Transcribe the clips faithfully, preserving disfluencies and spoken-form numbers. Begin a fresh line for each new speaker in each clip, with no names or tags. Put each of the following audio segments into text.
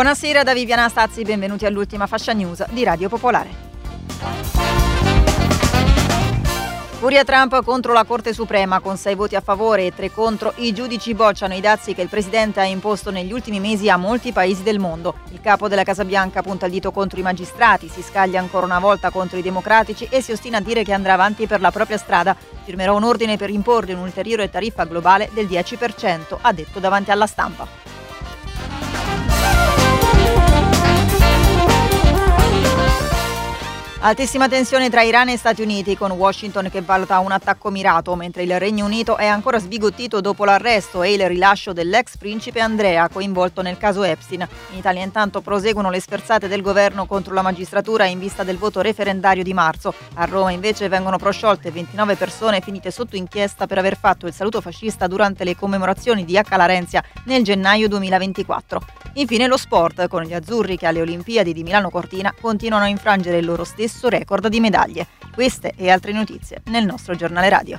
Buonasera da Viviana Stazzi, benvenuti all'ultima fascia news di Radio Popolare. Furia Trump contro la Corte Suprema, con sei voti a favore e tre contro, i giudici bocciano i dazi che il presidente ha imposto negli ultimi mesi a molti paesi del mondo. Il capo della Casa Bianca punta il dito contro i magistrati, si scaglia ancora una volta contro i democratici e si ostina a dire che andrà avanti per la propria strada. Firmerò un ordine per imporre un'ulteriore tariffa globale del dieci per cento, ha detto davanti alla stampa. Altissima tensione tra Iran e Stati Uniti, con Washington che valuta un attacco mirato, mentre il Regno Unito è ancora sbigottito dopo l'arresto e il rilascio dell'ex principe Andrea, coinvolto nel caso Epstein. In Italia intanto proseguono le sferzate del governo contro la magistratura in vista del voto referendario di marzo. A Roma invece vengono prosciolte ventinove persone finite sotto inchiesta per aver fatto il saluto fascista durante le commemorazioni di Acca Larenzia nel gennaio duemilaventiquattro. Infine lo sport, con gli azzurri che alle Olimpiadi di Milano Cortina continuano a infrangere il loro stesso record di medaglie. Queste e altre notizie nel nostro giornale radio.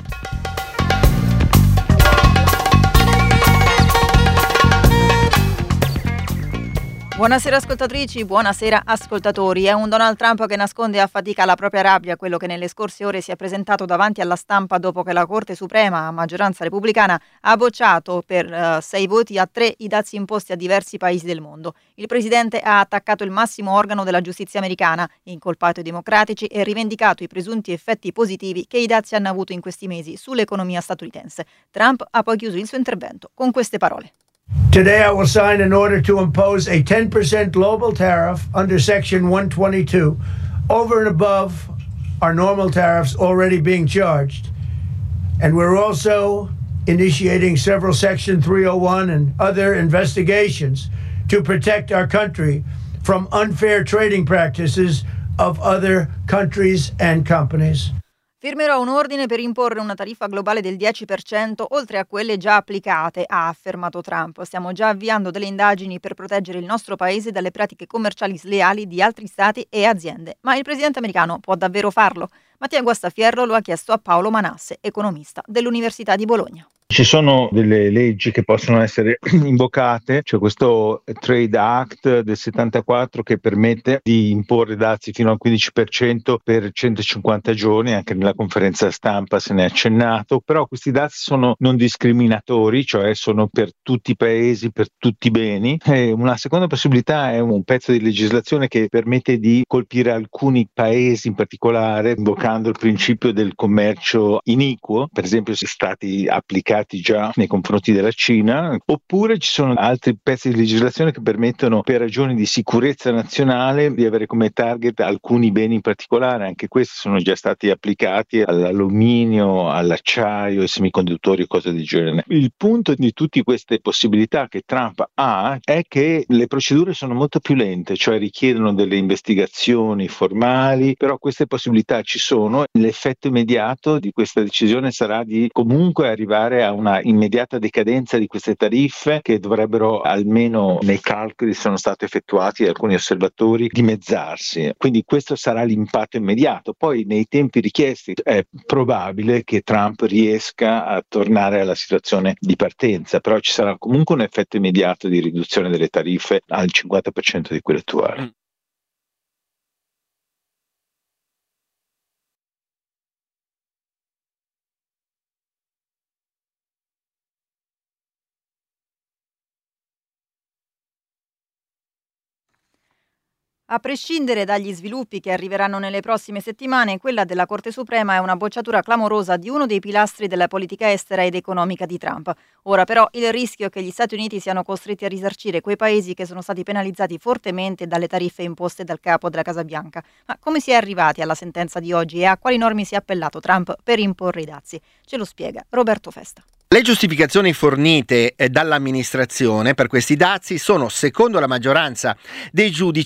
Buonasera ascoltatrici, buonasera ascoltatori. È un Donald Trump che nasconde a fatica la propria rabbia, quello che nelle scorse ore si è presentato davanti alla stampa dopo che la Corte Suprema, a maggioranza repubblicana, ha bocciato per uh, sei voti a tre i dazi imposti a diversi paesi del mondo. Il presidente ha attaccato il massimo organo della giustizia americana, incolpato i democratici e rivendicato i presunti effetti positivi che i dazi hanno avuto in questi mesi sull'economia statunitense. Trump ha poi chiuso il suo intervento con queste parole.
Today I will sign an order to impose a ten percent global tariff under Section one twenty-two, over and above our normal tariffs already being charged. And we're also initiating several Section three oh one and other investigations to protect our country from unfair trading practices of other countries and companies.
Firmerò un ordine per imporre una tariffa globale del dieci per cento oltre a quelle già applicate, ha affermato Trump. Stiamo già avviando delle indagini per proteggere il nostro paese dalle pratiche commerciali sleali di altri stati e aziende. Ma il presidente americano può davvero farlo? Mattia Guastafierro lo ha chiesto a Paolo Manasse, economista dell'Università di Bologna.
Ci sono delle leggi che possono essere invocate, c'è questo Trade Act del settantaquattro che permette di imporre dazi fino al quindici per cento per centocinquanta giorni, anche nella conferenza stampa se ne è accennato, però questi dazi sono non discriminatori, cioè sono per tutti i paesi, per tutti i beni. E una seconda possibilità è un pezzo di legislazione che permette di colpire alcuni paesi in particolare, invocando il principio del commercio iniquo, per esempio se stati applicati già nei confronti della Cina, oppure ci sono altri pezzi di legislazione che permettono per ragioni di sicurezza nazionale di avere come target alcuni beni in particolare. Anche questi sono già stati applicati all'alluminio, all'acciaio, ai semiconduttori e cose del genere. Il punto di tutte queste possibilità che Trump ha è che le procedure sono molto più lente, cioè richiedono delle investigazioni formali, però queste possibilità ci sono. L'effetto immediato di questa decisione sarà di comunque arrivare a una immediata decadenza di queste tariffe che dovrebbero, almeno nei calcoli sono stati effettuati da alcuni osservatori, dimezzarsi. Quindi questo sarà l'impatto immediato. Poi nei tempi richiesti è probabile che Trump riesca a tornare alla situazione di partenza, però ci sarà comunque un effetto immediato di riduzione delle tariffe al cinquanta per cento di quelle attuali.
A prescindere dagli sviluppi che arriveranno nelle prossime settimane, quella della Corte Suprema è una bocciatura clamorosa di uno dei pilastri della politica estera ed economica di Trump. Ora però il rischio è che gli Stati Uniti siano costretti a risarcire quei paesi che sono stati penalizzati fortemente dalle tariffe imposte dal capo della Casa Bianca. Ma come si è arrivati alla sentenza di oggi e a quali norme si è appellato Trump per imporre i dazi? Ce lo spiega Roberto Festa.
Le giustificazioni fornite dall'amministrazione per questi dazi sono, secondo la maggioranza dei giudici,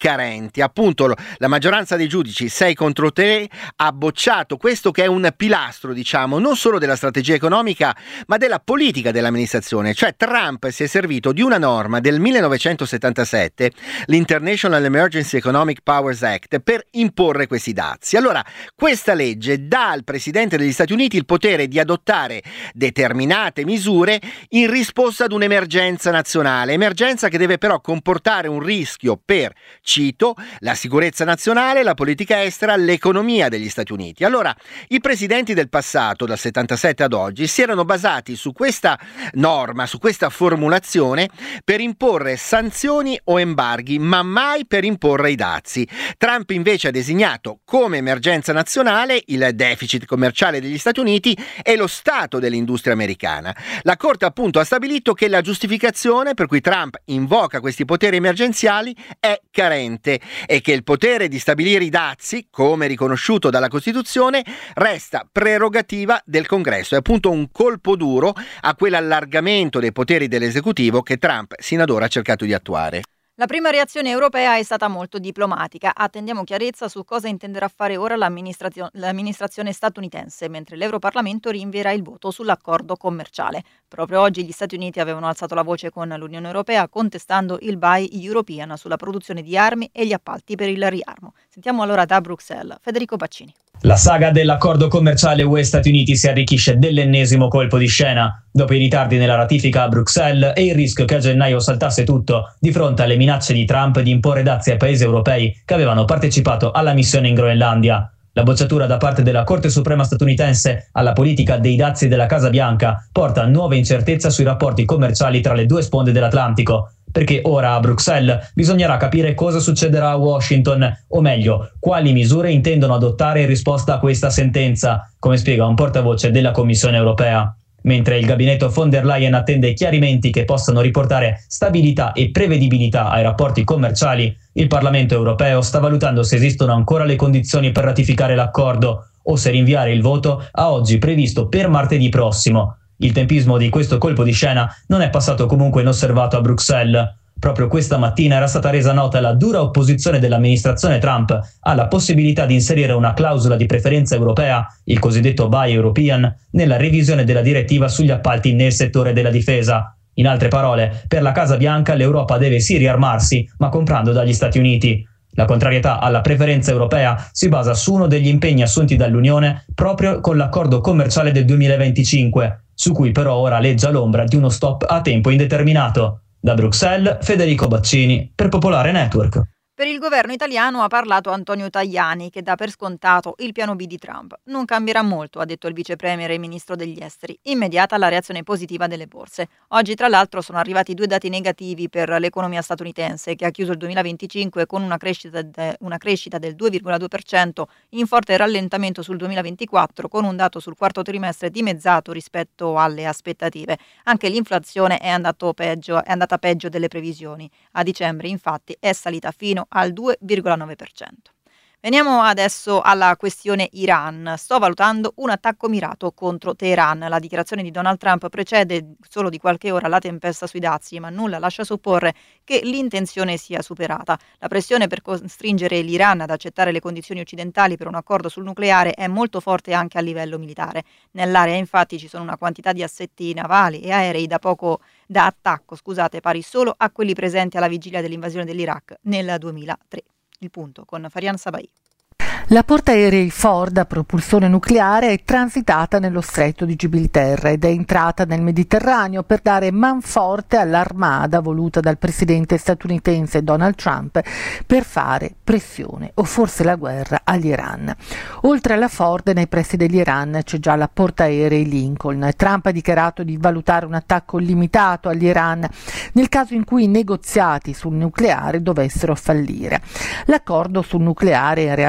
carenti. Appunto la maggioranza dei giudici, sei contro tre, ha bocciato questo che è un pilastro, diciamo, non solo della strategia economica ma della politica dell'amministrazione. Cioè Trump si è servito di una norma del millenovecentosettantasette, l'International Emergency Economic Powers Act, per imporre questi dazi. Allora questa legge dà al Presidente degli Stati Uniti il potere di adottare determinate misure in risposta ad un'emergenza nazionale, emergenza che deve però comportare un rischio per, cito, la sicurezza nazionale, la politica estera, l'economia degli Stati Uniti. Allora, i presidenti del passato, dal settantasette ad oggi, si erano basati su questa norma, su questa formulazione, per imporre sanzioni o embarghi, ma mai per imporre i dazi. Trump invece ha designato come emergenza nazionale il deficit commerciale degli Stati Uniti e lo stato dell'industria americana. La Corte appunto ha stabilito che la giustificazione per cui Trump invoca questi poteri emergenziali è carente e che il potere di stabilire i dazi, come riconosciuto dalla Costituzione, resta prerogativa del Congresso. È appunto un colpo duro a quell'allargamento dei poteri dell'esecutivo che Trump sino ad ora ha cercato di attuare.
La prima reazione europea è stata molto diplomatica. Attendiamo chiarezza su cosa intenderà fare ora l'amministrazio- l'amministrazione statunitense, mentre l'Europarlamento rinvierà il voto sull'accordo commerciale. Proprio oggi gli Stati Uniti avevano alzato la voce con l'Unione Europea contestando il Buy European sulla produzione di armi e gli appalti per il riarmo. Sentiamo allora da Bruxelles Federico Baccini.
La saga dell'accordo commerciale U E-Stati Uniti si arricchisce dell'ennesimo colpo di scena. Dopo i ritardi nella ratifica a Bruxelles e il rischio che a gennaio saltasse tutto di fronte alle minacce di Trump di imporre dazi ai paesi europei che avevano partecipato alla missione in Groenlandia. La bocciatura da parte della Corte Suprema statunitense alla politica dei dazi della Casa Bianca porta a nuova incertezza sui rapporti commerciali tra le due sponde dell'Atlantico, perché ora a Bruxelles bisognerà capire cosa succederà a Washington, o meglio, quali misure intendono adottare in risposta a questa sentenza, come spiega un portavoce della Commissione europea. Mentre il gabinetto von der Leyen attende chiarimenti che possano riportare stabilità e prevedibilità ai rapporti commerciali, il Parlamento europeo sta valutando se esistono ancora le condizioni per ratificare l'accordo o se rinviare il voto a oggi previsto per martedì prossimo. Il tempismo di questo colpo di scena non è passato comunque inosservato a Bruxelles. Proprio questa mattina era stata resa nota la dura opposizione dell'amministrazione Trump alla possibilità di inserire una clausola di preferenza europea, il cosiddetto Buy European, nella revisione della direttiva sugli appalti nel settore della difesa. In altre parole, per la Casa Bianca l'Europa deve sì riarmarsi, ma comprando dagli Stati Uniti. La contrarietà alla preferenza europea si basa su uno degli impegni assunti dall'Unione proprio con l'accordo commerciale del duemilaventicinque, su cui però ora aleggia l'ombra di uno stop a tempo indeterminato. Da Bruxelles, Federico Baccini, per Popolare Network.
Per il governo italiano ha parlato Antonio Tajani, che dà per scontato il piano B di Trump. Non cambierà molto, ha detto il vice premier e ministro degli esteri. Immediata la reazione positiva delle borse. Oggi, tra l'altro, sono arrivati due dati negativi per l'economia statunitense, che ha chiuso il duemilaventicinque con una crescita, de, una crescita del due virgola due per cento, in forte rallentamento sul duemilaventiquattro, con un dato sul quarto trimestre dimezzato rispetto alle aspettative. Anche l'inflazione è, andato peggio, è andata peggio delle previsioni. A dicembre, infatti, è salita fino al due virgola nove per cento. Veniamo adesso alla questione Iran. Sto valutando un attacco mirato contro Teheran. La dichiarazione di Donald Trump precede solo di qualche ora la tempesta sui dazi, ma nulla lascia supporre che l'intenzione sia superata. La pressione per costringere l'Iran ad accettare le condizioni occidentali per un accordo sul nucleare è molto forte anche a livello militare. Nell'area infatti ci sono una quantità di assetti navali e aerei da poco da attacco, scusate, pari solo a quelli presenti alla vigilia dell'invasione dell'Iraq nel duemilatré. Il punto con Farian Sabai.
La portaerei Ford a propulsione nucleare è transitata nello stretto di Gibilterra ed è entrata nel Mediterraneo per dare manforte all'armata voluta dal presidente statunitense Donald Trump per fare pressione o forse la guerra all'Iran. Oltre alla Ford, nei pressi dell'Iran c'è già la portaerei Lincoln. Trump ha dichiarato di valutare un attacco limitato all'Iran nel caso in cui i negoziati sul nucleare dovessero fallire. L'accordo sul nucleare in realtà c'era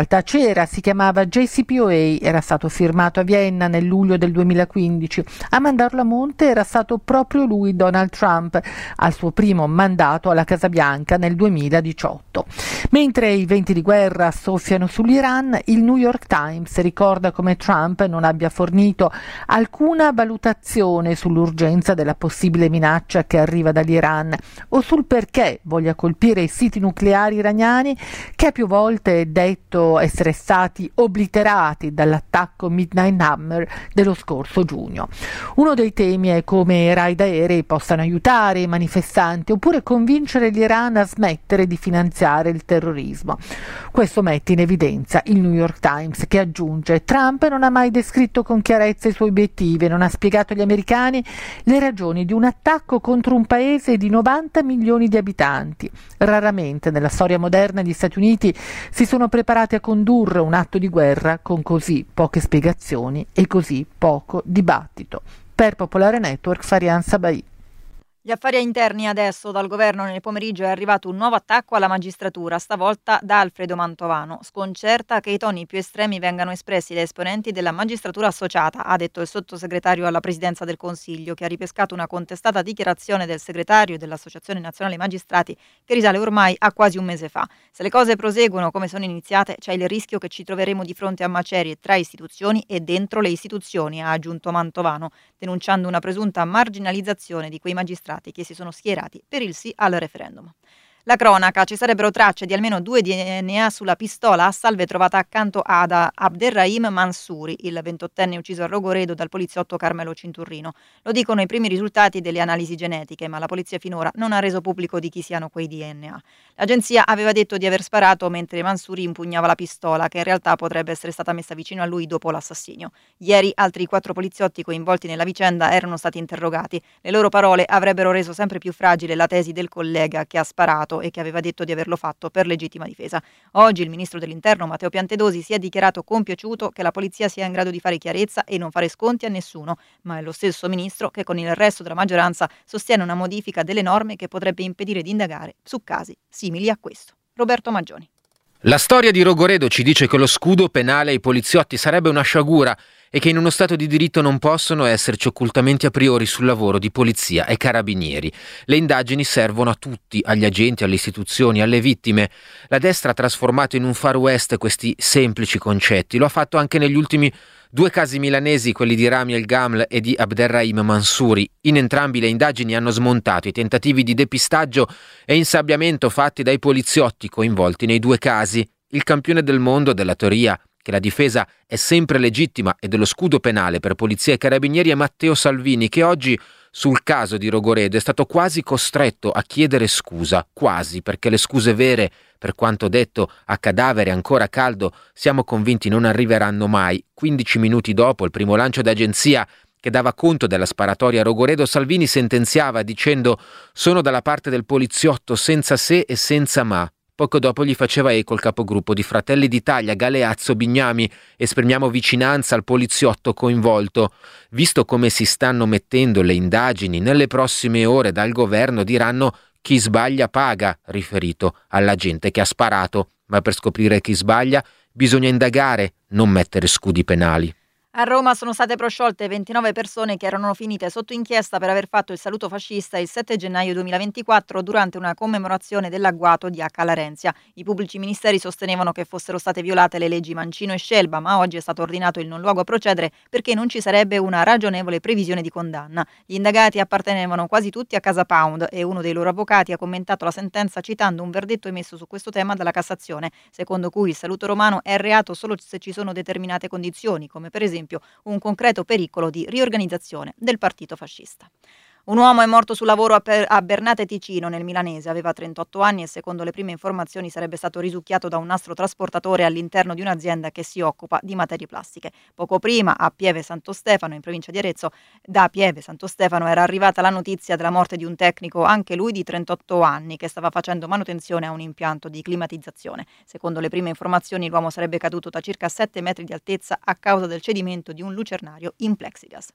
c'era si chiamava J C P O A, era stato firmato a Vienna nel luglio del duemilaquindici. A mandarlo a monte era stato proprio lui, Donald Trump, al suo primo mandato alla Casa Bianca nel duemiladiciotto. Mentre i venti di guerra soffiano sull'Iran, il New York Times ricorda come Trump non abbia fornito alcuna valutazione sull'urgenza della possibile minaccia che arriva dall'Iran o sul perché voglia colpire i siti nucleari iraniani che ha più volte detto essere stati obliterati dall'attacco Midnight Hammer dello scorso giugno. Uno dei temi è come i raid aerei possano aiutare i manifestanti oppure convincere l'Iran a smettere di finanziare il terrorismo. Questo mette in evidenza il New York Times, che aggiunge: Trump non ha mai descritto con chiarezza i suoi obiettivi e non ha spiegato agli americani le ragioni di un attacco contro un paese di novanta milioni di abitanti. Raramente nella storia moderna gli Stati Uniti si sono preparati a condurre un atto di guerra con così poche spiegazioni e così poco dibattito. Per Popolare Network, Farian Sabai.
Gli affari interni adesso. Dal governo nel pomeriggio è arrivato un nuovo attacco alla magistratura, stavolta da Alfredo Mantovano. Sconcerta che i toni più estremi vengano espressi da esponenti della magistratura associata, ha detto il sottosegretario alla Presidenza del Consiglio, che ha ripescato una contestata dichiarazione del segretario dell'Associazione Nazionale Magistrati che risale ormai a quasi un mese fa. Se le cose proseguono come sono iniziate, c'è il rischio che ci troveremo di fronte a macerie tra istituzioni e dentro le istituzioni, ha aggiunto Mantovano, denunciando una presunta marginalizzazione di quei magistrati che si sono schierati per il sì al referendum. La cronaca: ci sarebbero tracce di almeno due D N A sulla pistola a salve trovata accanto ad Abderrahim Mansouri, il ventottenne ucciso a Rogoredo dal poliziotto Carmelo Cinturrino. Lo dicono i primi risultati delle analisi genetiche, ma la polizia finora non ha reso pubblico di chi siano quei D N A. L'agenzia aveva detto di aver sparato mentre Mansouri impugnava la pistola, che in realtà potrebbe essere stata messa vicino a lui dopo l'assassinio. Ieri altri quattro poliziotti coinvolti nella vicenda erano stati interrogati. Le loro parole avrebbero reso sempre più fragile la tesi del collega che ha sparato e che aveva detto di averlo fatto per legittima difesa. Oggi il ministro dell'Interno Matteo Piantedosi si è dichiarato compiaciuto che la polizia sia in grado di fare chiarezza e non fare sconti a nessuno, ma è lo stesso ministro che con il resto della maggioranza sostiene una modifica delle norme che potrebbe impedire di indagare su casi simili a questo. Roberto Maggioni.
La storia di Rogoredo ci dice che lo scudo penale ai poliziotti sarebbe una sciagura e che in uno Stato di diritto non possono esserci occultamenti a priori sul lavoro di polizia e carabinieri. Le indagini servono a tutti, agli agenti, alle istituzioni, alle vittime. La destra ha trasformato in un Far West questi semplici concetti. Lo ha fatto anche negli ultimi due casi milanesi, quelli di Rami El Gaml e di Abderrahim Mansouri. In entrambi le indagini hanno smontato i tentativi di depistaggio e insabbiamento fatti dai poliziotti coinvolti nei due casi. Il campione del mondo della teoria che la difesa è sempre legittima e dello scudo penale per polizia e carabinieri è Matteo Salvini, che oggi sul caso di Rogoredo è stato quasi costretto a chiedere scusa, quasi, perché le scuse vere, per quanto detto a cadavere ancora caldo, siamo convinti non arriveranno mai. quindici minuti dopo il primo lancio d'agenzia che dava conto della sparatoria a Rogoredo, Salvini sentenziava dicendo: sono dalla parte del poliziotto senza se e senza ma. Poco dopo gli faceva eco il capogruppo di Fratelli d'Italia, Galeazzo Bignami: esprimiamo vicinanza al poliziotto coinvolto. Visto come si stanno mettendo le indagini, nelle prossime ore dal governo diranno chi sbaglia paga, riferito alla gente che ha sparato. Ma per scoprire chi sbaglia bisogna indagare, non mettere scudi penali.
A Roma sono state prosciolte ventinove persone che erano finite sotto inchiesta per aver fatto il saluto fascista il sette gennaio duemilaventiquattro durante una commemorazione dell'agguato di Acca Larenzia. I pubblici ministeri sostenevano che fossero state violate le leggi Mancino e Scelba, ma oggi è stato ordinato il non luogo a procedere perché non ci sarebbe una ragionevole previsione di condanna. Gli indagati appartenevano quasi tutti a Casa Pound e uno dei loro avvocati ha commentato la sentenza citando un verdetto emesso su questo tema dalla Cassazione, secondo cui il saluto romano è reato solo se ci sono determinate condizioni, come per esempio un concreto pericolo di riorganizzazione del partito fascista. Un uomo è morto sul lavoro a, per- a Bernate Ticino, nel milanese. Aveva trentotto anni e secondo le prime informazioni sarebbe stato risucchiato da un nastro trasportatore all'interno di un'azienda che si occupa di materie plastiche. Poco prima, a Pieve Santo Stefano, in provincia di Arezzo, da Pieve Santo Stefano era arrivata la notizia della morte di un tecnico, anche lui di trentotto anni, che stava facendo manutenzione a un impianto di climatizzazione. Secondo le prime informazioni l'uomo sarebbe caduto da circa sette metri di altezza a causa del cedimento di un lucernario in plexigas.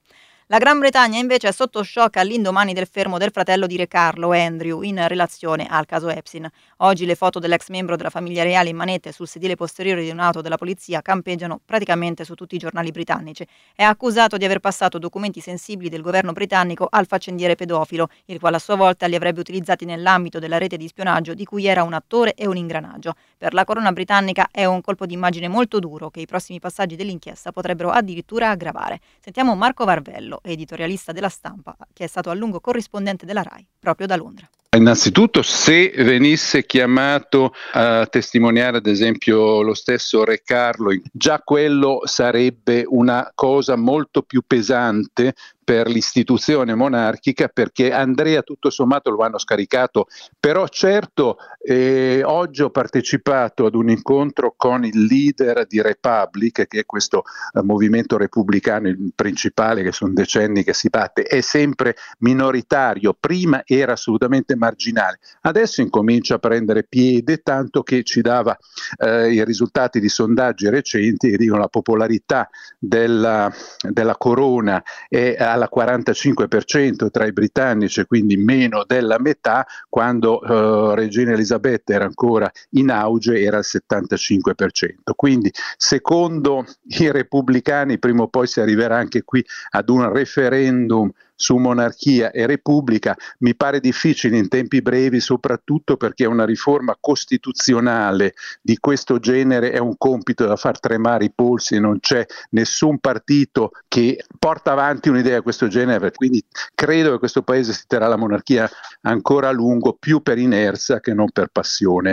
La Gran Bretagna invece è sotto shock all'indomani del fermo del fratello di Re Carlo, Andrew, in relazione al caso Epstein. Oggi le foto dell'ex membro della famiglia reale in manette sul sedile posteriore di un'auto della polizia campeggiano praticamente su tutti i giornali britannici. È accusato di aver passato documenti sensibili del governo britannico al faccendiere pedofilo, il quale a sua volta li avrebbe utilizzati nell'ambito della rete di spionaggio di cui era un attore e un ingranaggio. Per la corona britannica è un colpo d'immagine molto duro che i prossimi passaggi dell'inchiesta potrebbero addirittura aggravare. Sentiamo Marco Varvello, editorialista della Stampa, che è stato a lungo corrispondente della RAI, proprio da Londra.
Innanzitutto, se venisse chiamato a testimoniare ad esempio lo stesso Re Carlo, già quello sarebbe una cosa molto più pesante per l'istituzione monarchica, perché Andrea tutto sommato lo hanno scaricato. Però certo eh, oggi ho partecipato ad un incontro con il leader di Republic, che è questo eh, movimento repubblicano il principale, che sono decenni che si batte, è sempre minoritario, prima era assolutamente marginale, adesso incomincia a prendere piede, tanto che ci dava eh, i risultati di sondaggi recenti che dicono la popolarità della, della corona è alla quarantacinque per cento tra i britannici, quindi meno della metà, quando eh, Regina Elisabetta era ancora in auge era il settantacinque per cento. Quindi secondo i repubblicani prima o poi si arriverà anche qui ad un referendum su monarchia e repubblica. Mi pare difficile in tempi brevi, soprattutto perché una riforma costituzionale di questo genere è un compito da far tremare i polsi, non c'è nessun partito che porta avanti un'idea di questo genere, quindi credo che questo paese si terrà la monarchia ancora a lungo, più per inerzia che non per passione.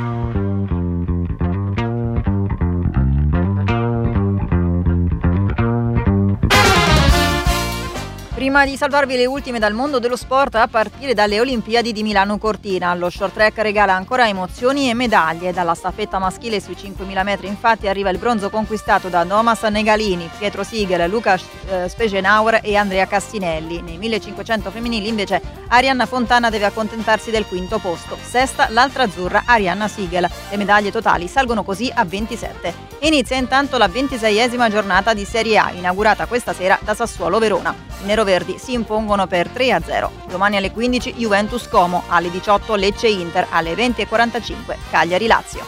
Prima di salvarvi le ultime dal mondo dello sport, a partire dalle Olimpiadi di Milano Cortina, lo short track regala ancora emozioni e medaglie. Dalla staffetta maschile sui cinquemila metri infatti arriva il bronzo conquistato da Thomas Negalini, Pietro Sigel, Luca Spegenauer e Andrea Cassinelli. Nei millecinquecento femminili invece Arianna Fontana deve accontentarsi del quinto posto. Sesta l'altra azzurra Arianna Sigel. Le medaglie totali salgono così a ventisette. Inizia intanto la ventiseiesima giornata di Serie A, inaugurata questa sera da Sassuolo Verona. I neroverdi si impongono per tre a zero. Domani alle quindici Juventus Como, alle diciotto Lecce Inter, alle venti e quarantacinque Cagliari Lazio.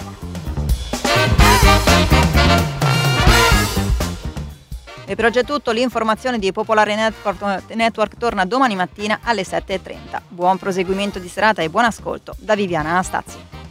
E per oggi è tutto, l'informazione di Popolare Network, Network torna domani mattina alle sette e trenta. Buon proseguimento di serata e buon ascolto da Viviana Anastazzi.